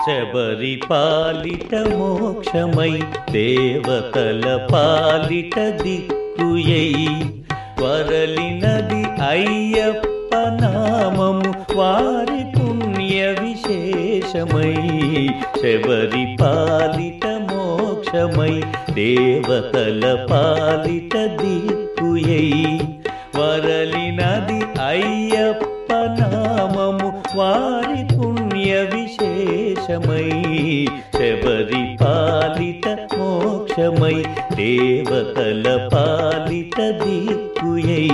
శబరి పాలిట మోక్షమై దేవతల పాలిట దిక్కుయై వరలినది అయ్యప్ప నామము వారి పుణ్య విశేషమై శబరి పాలిట మోక్షమై దేవతల పాలిట దిక్కుయై వరలినది అయ్యప్ప నామము వారి పుణ్య విశేషమై శబరి పాలిట మోక్షమై దేవతల పాలిట దిక్కుయై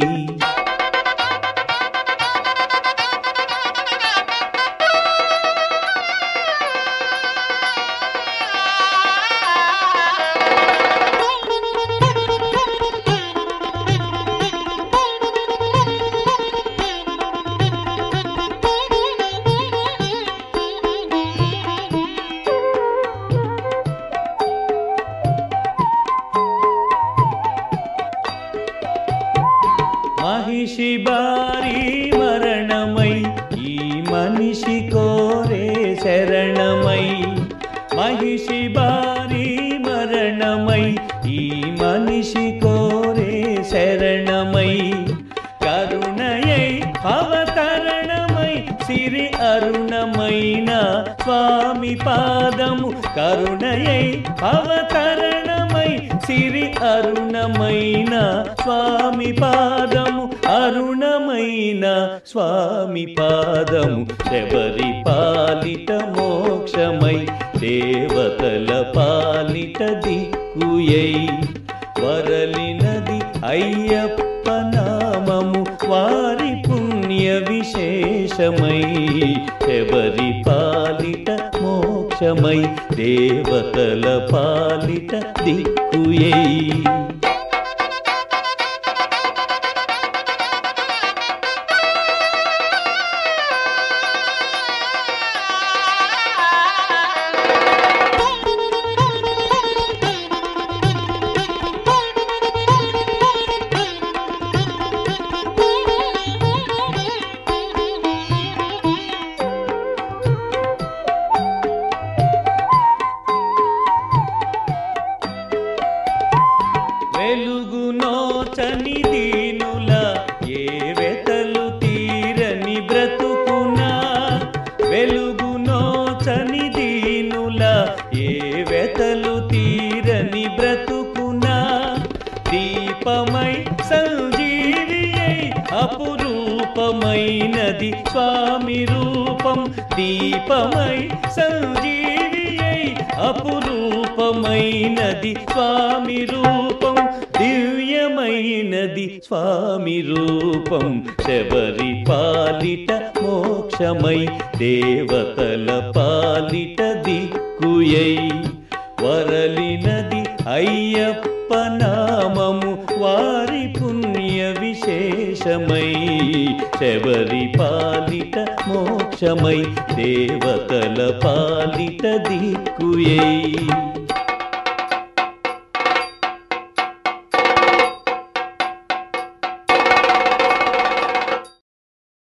మహిషి బారి మరణమై ఈ మనిషి కోరే శరణమై మహిషి బారి మరణమై ఈ మనిషి కోరే శరణమై కరుణయై అవతరణమై సిరి అరుణమైన స్వామి పాదము కరుణయై అవతరణమై సిరి అరుణమైన స్వామి పాదము అరుణమైన స్వామి పాదము శబరి పాలిట మోక్షమై దేవతల పాలిట దిక్కుయై వరలినది అయ్యప్ప నామము వారి పుణ్య విశేషమై శబరి పాలిట మోక్షమై దేవతల పాలిట దిక్కుయై వెలుగునోచని దీనుల ఏ వెతలు తీరని బ్రతుకునా వెలుగునోచని దీనుల ఏ వెతలు తీరని బ్రతుకునా దీపమై సంజీవియై అపురూపమైనది స్వామి రూపం దీపమై సంజీవియై అపురూపమైనది స్వామి రూపం దివ్యమైనది స్వామి రూపం శబరి పాలిట మోక్షమై దేవతల పాలిట దిక్కుయై వరలినది అయ్యప్ప నామము వారి పుణ్య విశేషమై శబరి పాలిట మోక్షమై దేవతల పాలిట దిక్కుయై